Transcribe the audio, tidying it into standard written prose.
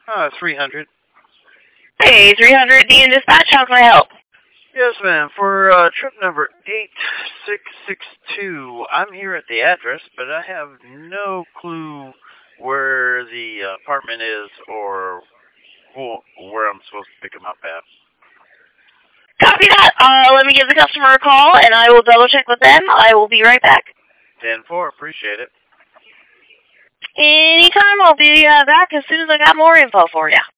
300. Hey, 300 D in dispatch, how can I help? Yes, ma'am. For trip number 8662, I'm here at the address, but I have no clue where the apartment is or where I'm supposed to pick them up at. Copy that. Let me give the customer a call, and I will double check with them. I will be right back. 10-4, appreciate it. Anytime, I'll be back as soon as I got more info for you.